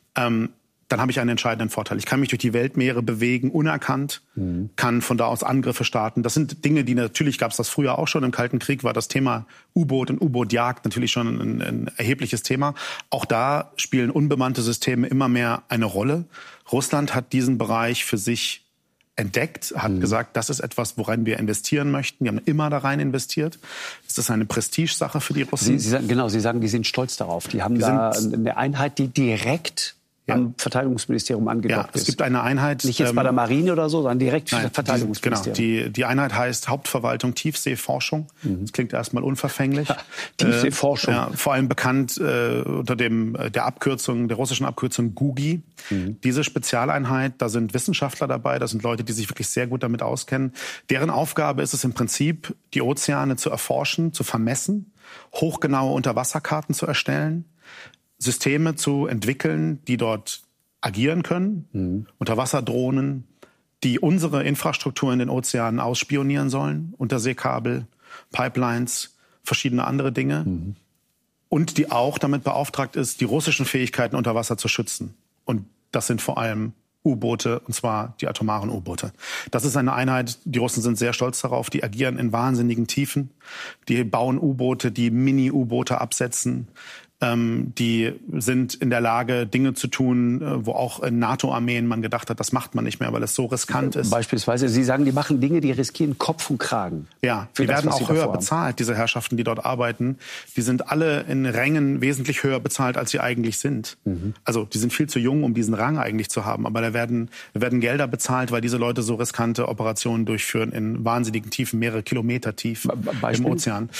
dann habe ich einen entscheidenden Vorteil. Ich kann mich durch die Weltmeere bewegen, unerkannt, kann von da aus Angriffe starten. Das sind Dinge, die natürlich gab es das früher auch schon. Im Kalten Krieg war das Thema U-Boot und U-Boot-Jagd natürlich schon ein erhebliches Thema. Auch da spielen unbemannte Systeme immer mehr eine Rolle. Russland hat diesen Bereich für sich entdeckt, hat gesagt, das ist etwas, worin wir investieren möchten. Die haben immer da rein investiert. Das ist eine Prestigesache für die Russen. Sie sagen, die sind stolz darauf. Die haben da eine Einheit, die direkt am Verteidigungsministerium angedockt ist. Es gibt eine Einheit. Nicht jetzt bei der Marine oder so, sondern direkt nein, Verteidigungsministerium. Genau, die Einheit heißt Hauptverwaltung Tiefseeforschung. Das klingt erstmal unverfänglich. Tiefseeforschung. Vor allem bekannt unter der russischen Abkürzung GUGI. Diese Spezialeinheit, da sind Wissenschaftler dabei, da sind Leute, die sich wirklich sehr gut damit auskennen. Deren Aufgabe ist es im Prinzip, die Ozeane zu erforschen, zu vermessen, hochgenaue Unterwasserkarten zu erstellen, Systeme zu entwickeln, die dort agieren können, Unterwasserdrohnen, die unsere Infrastruktur in den Ozeanen ausspionieren sollen, Unterseekabel, Pipelines, verschiedene andere Dinge, und die auch damit beauftragt ist, die russischen Fähigkeiten unter Wasser zu schützen. Und das sind vor allem U-Boote, und zwar die atomaren U-Boote. Das ist eine Einheit, die Russen sind sehr stolz darauf, die agieren in wahnsinnigen Tiefen, die bauen U-Boote, die Mini-U-Boote absetzen, die sind in der Lage, Dinge zu tun, wo auch in NATO-Armeen man gedacht hat, das macht man nicht mehr, weil es so riskant ist. Beispielsweise, Sie sagen, die machen Dinge, die riskieren Kopf und Kragen. Ja, die werden auch höher bezahlt, diese Herrschaften, die dort arbeiten. Die sind alle in Rängen wesentlich höher bezahlt, als sie eigentlich sind. Also die sind viel zu jung, um diesen Rang eigentlich zu haben. Aber da werden Gelder bezahlt, weil diese Leute so riskante Operationen durchführen in wahnsinnigen Tiefen, mehrere Kilometer tief im Ozean.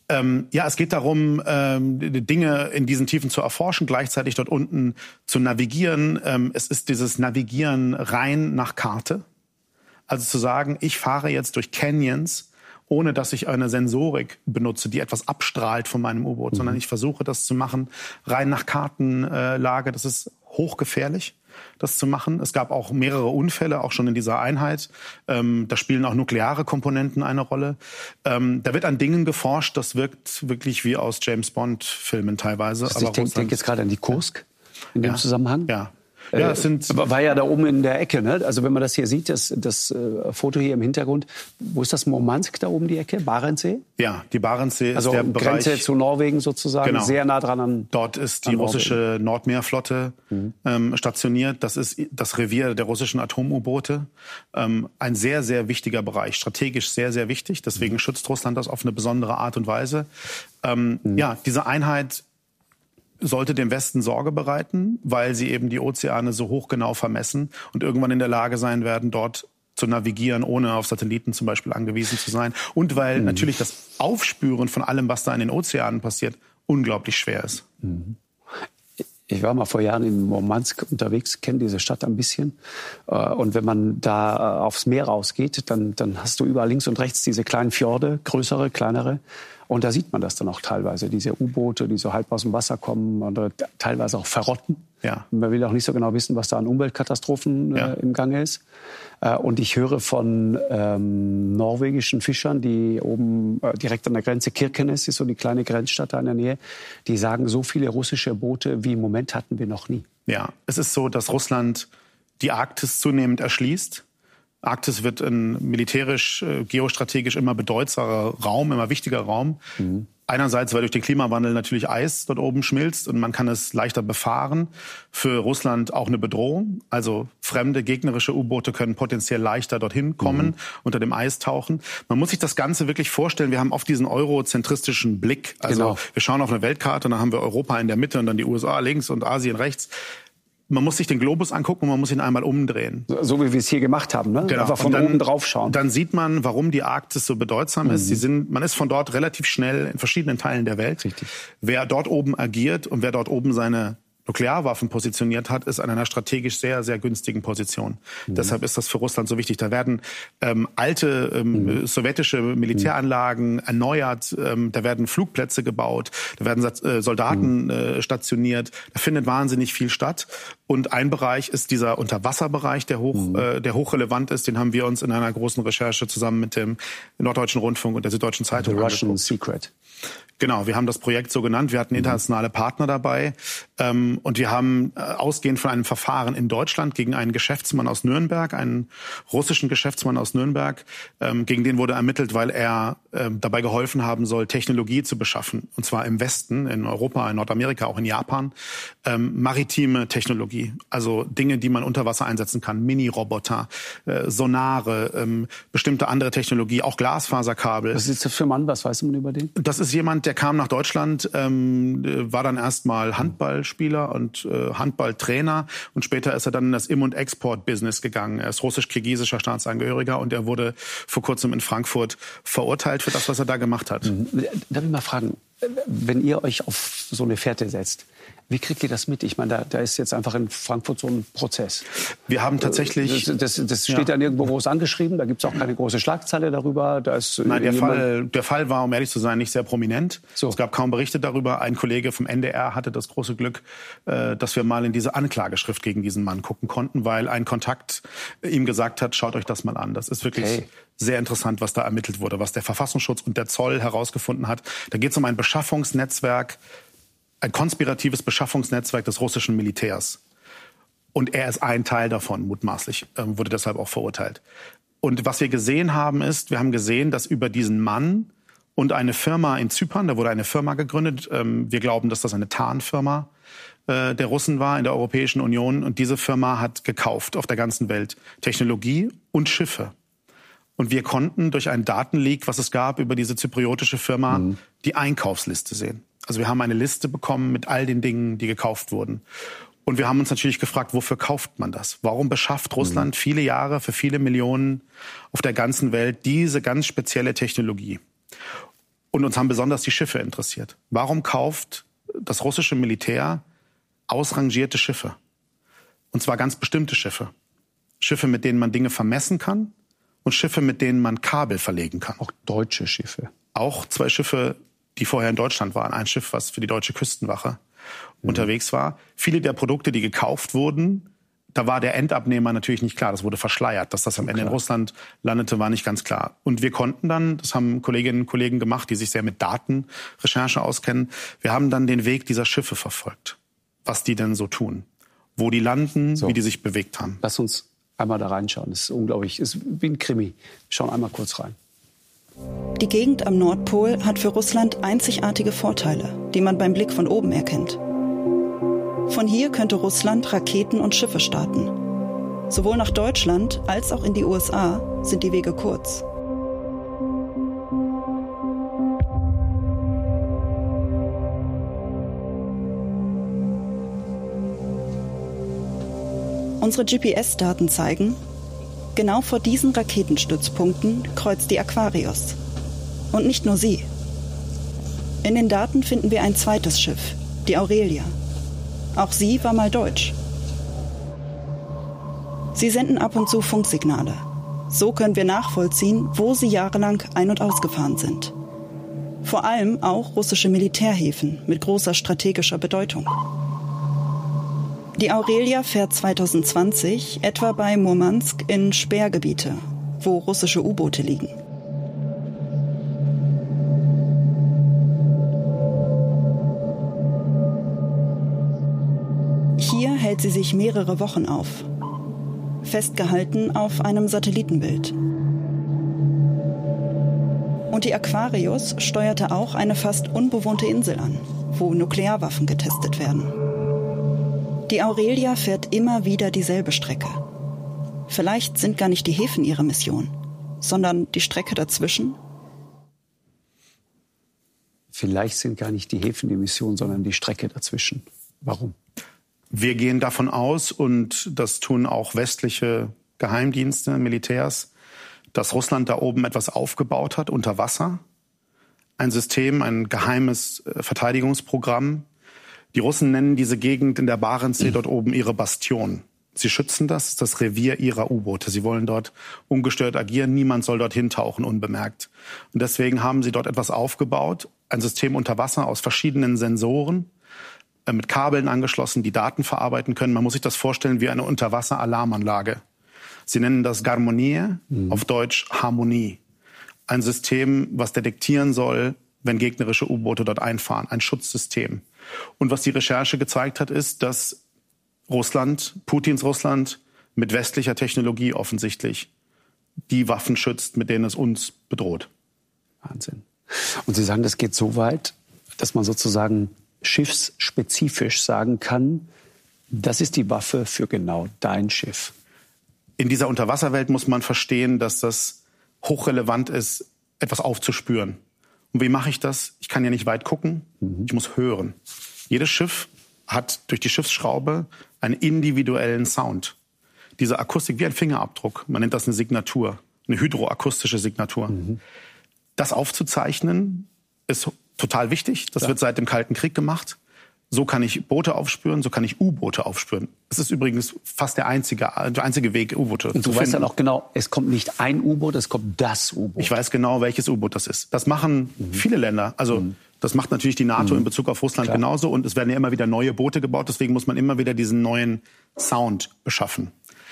Es geht darum, Dinge in diesen Tiefen zu erforschen, gleichzeitig dort unten zu navigieren. Es ist dieses Navigieren rein nach Karte. Also zu sagen, ich fahre jetzt durch Canyons, ohne dass ich eine Sensorik benutze, die etwas abstrahlt von meinem U-Boot, sondern ich versuche das zu machen, rein nach Kartenlage. Das ist hochgefährlich, das zu machen. Es gab auch mehrere Unfälle, auch schon in dieser Einheit. Da spielen auch nukleare Komponenten eine Rolle. Da wird an Dingen geforscht, das wirkt wirklich wie aus James-Bond-Filmen teilweise. Ich denke jetzt gerade an die Kursk in dem Zusammenhang. Ja. Ja, es war ja da oben in der Ecke, ne? Also wenn man das hier sieht, das Foto hier im Hintergrund, wo ist das, Murmansk da oben die Ecke? Barentssee? Ja, die Barentssee ist also der Bereich. Grenze zu Norwegen sozusagen, sehr nah dran an. Dort ist die russische Nordmeerflotte stationiert. Das ist das Revier der russischen Atom-U-Boote. Ein sehr, sehr wichtiger Bereich, strategisch sehr, sehr wichtig. Deswegen schützt Russland das auf eine besondere Art und Weise. Diese Einheit sollte dem Westen Sorge bereiten, weil sie eben die Ozeane so hochgenau vermessen und irgendwann in der Lage sein werden, dort zu navigieren, ohne auf Satelliten zum Beispiel angewiesen zu sein. Und weil natürlich das Aufspüren von allem, was da in den Ozeanen passiert, unglaublich schwer ist. Ich war mal vor Jahren in Murmansk unterwegs, kenne diese Stadt ein bisschen. Und wenn man da aufs Meer rausgeht, dann hast du überall links und rechts diese kleinen Fjorde, größere, kleinere. Und da sieht man das dann auch teilweise, diese U-Boote, die so halb aus dem Wasser kommen und teilweise auch verrotten. Ja. Man will auch nicht so genau wissen, was da an Umweltkatastrophen im Gange ist. Und ich höre von norwegischen Fischern, die oben direkt an der Grenze, Kirkenes ist so die kleine Grenzstadt da in der Nähe, die sagen, so viele russische Boote wie im Moment hatten wir noch nie. Ja, es ist so, dass Russland die Arktis zunehmend erschließt. Arktis wird ein militärisch, geostrategisch immer bedeutsamer Raum, immer wichtiger Raum. Einerseits, weil durch den Klimawandel natürlich Eis dort oben schmilzt und man kann es leichter befahren. Für Russland auch eine Bedrohung. Also fremde, gegnerische U-Boote können potenziell leichter dorthin kommen, unter dem Eis tauchen. Man muss sich das Ganze wirklich vorstellen. Wir haben oft diesen eurozentristischen Blick. Also wir schauen auf eine Weltkarte und dann haben wir Europa in der Mitte und dann die USA links und Asien rechts. man muss sich den Globus angucken und man muss ihn einmal umdrehen. So wie wir es hier gemacht haben, ne? Genau. Einfach von oben drauf schauen. Dann sieht man, warum die Arktis so bedeutsam ist. Man ist von dort relativ schnell in verschiedenen Teilen der Welt. Richtig. Wer dort oben agiert und wer dort oben seine Nuklearwaffen positioniert hat, ist an einer strategisch sehr, sehr günstigen Position. Deshalb ist das für Russland so wichtig. Da werden alte sowjetische Militäranlagen erneuert, da werden Flugplätze gebaut, da werden Soldaten stationiert, da findet wahnsinnig viel statt. Und ein Bereich ist dieser Unterwasserbereich, der hochrelevant ist. Den haben wir uns in einer großen Recherche zusammen mit dem Norddeutschen Rundfunk und der Süddeutschen Zeitung The Russian Secret. Genau, wir haben das Projekt so genannt. Wir hatten internationale Partner dabei. Und wir haben ausgehend von einem Verfahren in Deutschland gegen einen Geschäftsmann aus Nürnberg, einen russischen Geschäftsmann aus Nürnberg, gegen den wurde ermittelt, weil er dabei geholfen haben soll, Technologie zu beschaffen. Und zwar im Westen, in Europa, in Nordamerika, auch in Japan. Maritime Technologie, also Dinge, die man unter Wasser einsetzen kann. Mini-Roboter, Sonare, bestimmte andere Technologie, auch Glasfaserkabel. Was ist das für ein Mann? Was weiß man über den? Das ist jemand, der kam nach Deutschland, war dann erstmal Handballspieler und Handballtrainer und später ist er dann in das Im- und Export-Business gegangen. Er ist russisch-kirgisischer Staatsangehöriger und er wurde vor kurzem in Frankfurt verurteilt für das, was er da gemacht hat. Darf ich mal fragen, wenn ihr euch auf so eine Fährte setzt, wie kriegt ihr das mit? Ich meine, da ist jetzt einfach in Frankfurt so ein Prozess. Wir haben tatsächlich... Das steht dann irgendwo groß angeschrieben, da gibt es auch keine große Schlagzeile darüber. Da ist Nein, der Fall war, um ehrlich zu sein, nicht sehr prominent. So. Es gab kaum Berichte darüber. Ein Kollege vom NDR hatte das große Glück, dass wir mal in diese Anklageschrift gegen diesen Mann gucken konnten, weil ein Kontakt ihm gesagt hat, schaut euch das mal an. Das ist wirklich sehr interessant, was da ermittelt wurde, was der Verfassungsschutz und der Zoll herausgefunden hat. Da geht es um ein Beschaffungsnetzwerk, ein konspiratives Beschaffungsnetzwerk des russischen Militärs. Und er ist ein Teil davon, mutmaßlich, wurde deshalb auch verurteilt. Und was wir gesehen haben ist, wir haben gesehen, dass über diesen Mann und eine Firma in Zypern, da wurde eine Firma gegründet, wir glauben, dass das eine Tarnfirma der Russen war in der Europäischen Union. Und diese Firma hat gekauft auf der ganzen Welt Technologie und Schiffe. Und wir konnten durch einen Datenleak, was es gab über diese zypriotische Firma, die Einkaufsliste sehen. Also wir haben eine Liste bekommen mit all den Dingen, die gekauft wurden. Und wir haben uns natürlich gefragt, wofür kauft man das? Warum beschafft Russland viele Jahre für viele Millionen auf der ganzen Welt diese ganz spezielle Technologie? Und uns haben besonders die Schiffe interessiert. Warum kauft das russische Militär ausrangierte Schiffe? Und zwar ganz bestimmte Schiffe. Schiffe, mit denen man Dinge vermessen kann und Schiffe, mit denen man Kabel verlegen kann. Auch deutsche Schiffe. Auch 2 Schiffe, die vorher in Deutschland waren. Ein Schiff, was für die deutsche Küstenwache unterwegs war. Viele der Produkte, die gekauft wurden, da war der Endabnehmer natürlich nicht klar. Das wurde verschleiert. Dass das am Ende in Russland landete, war nicht ganz klar. Und wir konnten dann, das haben Kolleginnen und Kollegen gemacht, die sich sehr mit Datenrecherche auskennen, wir haben dann den Weg dieser Schiffe verfolgt. Was die denn so tun. Wo die landen, wie die sich bewegt haben. Lass uns einmal da reinschauen. Das ist unglaublich. Das ist wie ein Krimi. Wir schauen einmal kurz rein. Die Gegend am Nordpol hat für Russland einzigartige Vorteile, die man beim Blick von oben erkennt. Von hier könnte Russland Raketen und Schiffe starten. Sowohl nach Deutschland als auch in die USA sind die Wege kurz. Unsere GPS-Daten zeigen, genau vor diesen Raketenstützpunkten kreuzt die Aquarius. Und nicht nur sie. In den Daten finden wir ein zweites Schiff, die Aurelia. Auch sie war mal deutsch. Sie senden ab und zu Funksignale. So können wir nachvollziehen, wo sie jahrelang ein- und ausgefahren sind. Vor allem auch russische Militärhäfen mit großer strategischer Bedeutung. Die Aurelia fährt 2020 etwa bei Murmansk in Sperrgebiete, wo russische U-Boote liegen. Hier hält sie sich mehrere Wochen auf, festgehalten auf einem Satellitenbild. Und die Aquarius steuerte auch eine fast unbewohnte Insel an, wo Nuklearwaffen getestet werden. Die Aurelia fährt immer wieder dieselbe Strecke. Vielleicht sind gar nicht die Häfen ihre Mission, sondern die Strecke dazwischen. Vielleicht sind gar nicht die Häfen die Mission, sondern die Strecke dazwischen. Warum? Wir gehen davon aus, und das tun auch westliche Geheimdienste, Militärs, dass Russland da oben etwas aufgebaut hat unter Wasser. Ein System, ein geheimes Verteidigungsprogramm. Die Russen nennen diese Gegend in der Barentssee dort oben ihre Bastion. Sie schützen das Revier ihrer U-Boote. Sie wollen dort ungestört agieren. Niemand soll dorthin tauchen, unbemerkt. Und deswegen haben sie dort etwas aufgebaut. Ein System unter Wasser aus verschiedenen Sensoren, mit Kabeln angeschlossen, die Daten verarbeiten können. Man muss sich das vorstellen wie eine Unterwasser-Alarmanlage. Sie nennen das Garmonie, auf Deutsch Harmonie. Ein System, was detektieren soll, wenn gegnerische U-Boote dort einfahren. Ein Schutzsystem. Und was die Recherche gezeigt hat, ist, dass Russland, Putins Russland, mit westlicher Technologie offensichtlich die Waffen schützt, mit denen es uns bedroht. Wahnsinn. Und Sie sagen, das geht so weit, dass man sozusagen schiffsspezifisch sagen kann, das ist die Waffe für genau dein Schiff. In dieser Unterwasserwelt muss man verstehen, dass das hochrelevant ist, etwas aufzuspüren. Und wie mache ich das? Ich kann ja nicht weit gucken, ich muss hören. Jedes Schiff hat durch die Schiffsschraube einen individuellen Sound. Diese Akustik wie ein Fingerabdruck, man nennt das eine Signatur, eine hydroakustische Signatur. Das aufzuzeichnen ist total wichtig. Das wird seit dem Kalten Krieg gemacht. So kann ich Boote aufspüren, so kann ich U-Boote aufspüren. Es ist übrigens fast der einzige Weg, U-Boote zu finden. Du weißt dann auch genau, es kommt nicht ein U-Boot, es kommt das U-Boot. Ich weiß genau, welches U-Boot das ist. Das machen viele Länder. Also das macht natürlich die NATO in Bezug auf Russland genauso. Und es werden ja immer wieder neue Boote gebaut. Deswegen muss man immer wieder diesen neuen Sound beschaffen.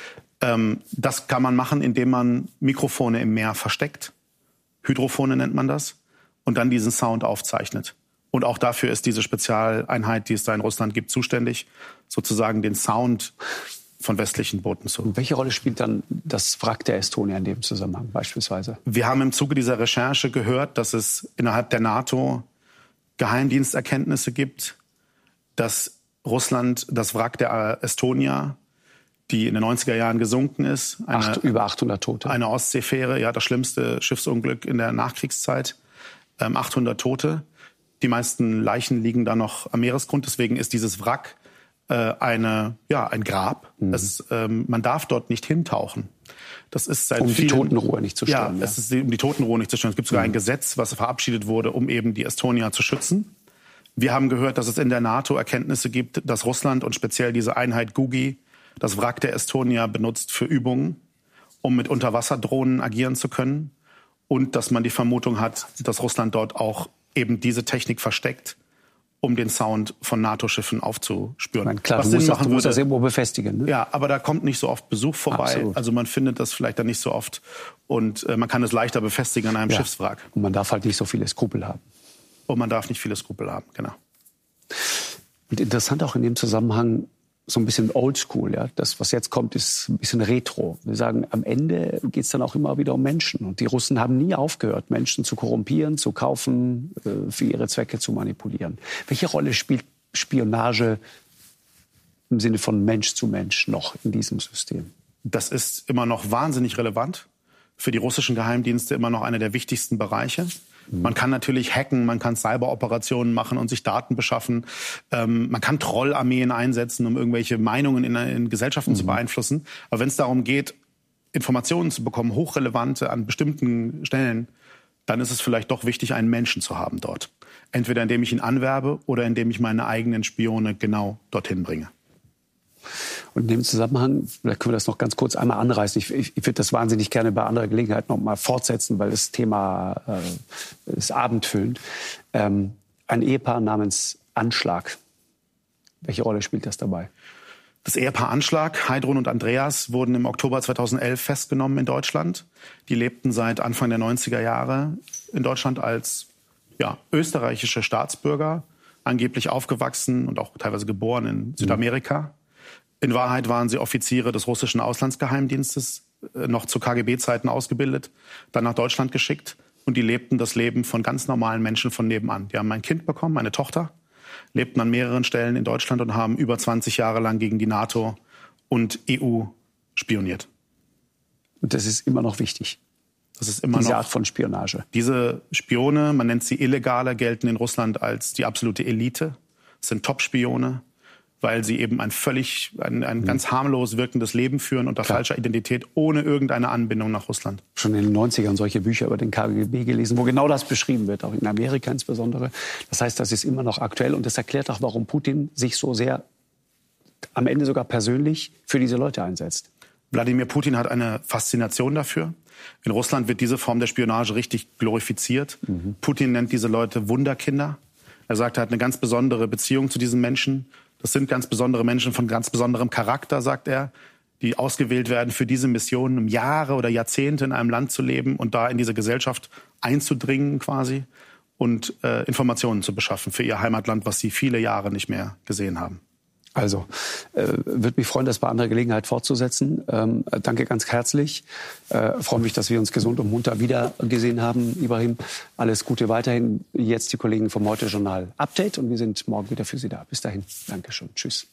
Das kann man machen, indem man Mikrofone im Meer versteckt. Hydrophone nennt man das. Und dann diesen Sound aufzeichnet. Und auch dafür ist diese Spezialeinheit, die es da in Russland gibt, zuständig, sozusagen den Sound von westlichen Booten zu. Und welche Rolle spielt dann das Wrack der Estonia in dem Zusammenhang beispielsweise? Wir haben im Zuge dieser Recherche gehört, dass es innerhalb der NATO Geheimdiensterkenntnisse gibt, dass Russland das Wrack der Estonia, die in den 90er Jahren gesunken ist, über 800 Tote. Eine Ostseefähre, ja, das schlimmste Schiffsunglück in der Nachkriegszeit, 800 Tote. Die meisten Leichen liegen da noch am Meeresgrund. Deswegen ist dieses Wrack ein Grab. Man darf dort nicht hintauchen. Das ist seit die Totenruhe nicht zu stören. Ja, es ist um die Totenruhe nicht zu stören. Es gibt sogar ein Gesetz, was verabschiedet wurde, um eben die Estonia zu schützen. Wir haben gehört, dass es in der NATO Erkenntnisse gibt, dass Russland und speziell diese Einheit Gugi das Wrack der Estonia benutzt für Übungen, um mit Unterwasserdrohnen agieren zu können. Und dass man die Vermutung hat, dass Russland dort auch eben diese Technik versteckt, um den Sound von NATO-Schiffen aufzuspüren. Meine, klar, du musst das irgendwo befestigen. Ne? Ja, aber da kommt nicht so oft Besuch vorbei. Absolut. Also man findet das vielleicht dann nicht so oft. Und man kann es leichter befestigen an einem Schiffswrack. Und man darf halt nicht so viele Skrupel haben. Und man darf nicht viele Skrupel haben, genau. Und interessant auch in dem Zusammenhang, so ein bisschen oldschool, ja. Das, was jetzt kommt, ist ein bisschen retro. Wir sagen, am Ende geht es dann auch immer wieder um Menschen. Und die Russen haben nie aufgehört, Menschen zu korrumpieren, zu kaufen, für ihre Zwecke zu manipulieren. Welche Rolle spielt Spionage im Sinne von Mensch zu Mensch noch in diesem System? Das ist immer noch wahnsinnig relevant. Für die russischen Geheimdienste immer noch einer der wichtigsten Bereiche. Man kann natürlich hacken, man kann Cyberoperationen machen und sich Daten beschaffen. Man kann Trollarmeen einsetzen, um irgendwelche Meinungen in Gesellschaften zu beeinflussen. Aber wenn es darum geht, Informationen zu bekommen, hochrelevante an bestimmten Stellen, dann ist es vielleicht doch wichtig, einen Menschen zu haben dort. Entweder indem ich ihn anwerbe oder indem ich meine eigenen Spione genau dorthin bringe. Und in dem Zusammenhang, da können wir das noch ganz kurz einmal anreißen. Ich würde das wahnsinnig gerne bei anderer Gelegenheit noch mal fortsetzen, weil das Thema ist abendfüllend. Ein Ehepaar namens Anschlag. Welche Rolle spielt das dabei? Das Ehepaar Anschlag, Heidrun und Andreas, wurden im Oktober 2011 festgenommen in Deutschland. Die lebten seit Anfang der 90er Jahre in Deutschland als österreichische Staatsbürger, angeblich aufgewachsen und auch teilweise geboren in Südamerika. In Wahrheit waren sie Offiziere des russischen Auslandsgeheimdienstes, noch zu KGB-Zeiten ausgebildet, dann nach Deutschland geschickt. Und die lebten das Leben von ganz normalen Menschen von nebenan. Die haben ein Kind bekommen, eine Tochter, lebten an mehreren Stellen in Deutschland und haben über 20 Jahre lang gegen die NATO und EU spioniert. Und das ist immer noch wichtig. Das ist immer diese Art von Spionage. Diese Spione, man nennt sie Illegale, gelten in Russland als die absolute Elite. Das sind Top-Spione. weil sie eben ein ganz harmlos wirkendes Leben führen unter falscher Identität, ohne irgendeine Anbindung nach Russland. Schon in den 90ern solche Bücher über den KGB gelesen, wo genau das beschrieben wird, auch in Amerika insbesondere. Das heißt, das ist immer noch aktuell und das erklärt auch, warum Putin sich so sehr, am Ende sogar persönlich, für diese Leute einsetzt. Wladimir Putin hat eine Faszination dafür. In Russland wird diese Form der Spionage richtig glorifiziert. Putin nennt diese Leute Wunderkinder. Er sagt, er hat eine ganz besondere Beziehung zu diesen Menschen. Das sind ganz besondere Menschen von ganz besonderem Charakter, sagt er, die ausgewählt werden für diese Mission, um Jahre oder Jahrzehnte in einem Land zu leben und da in diese Gesellschaft einzudringen quasi und Informationen zu beschaffen für ihr Heimatland, was sie viele Jahre nicht mehr gesehen haben. Also, würde mich freuen, das bei anderer Gelegenheit fortzusetzen. Danke ganz herzlich. Freue mich, dass wir uns gesund und munter wieder gesehen haben. Ibrahim, alles Gute weiterhin. Jetzt die Kollegen vom Heute-Journal Update und wir sind morgen wieder für Sie da. Bis dahin. Dankeschön. Tschüss.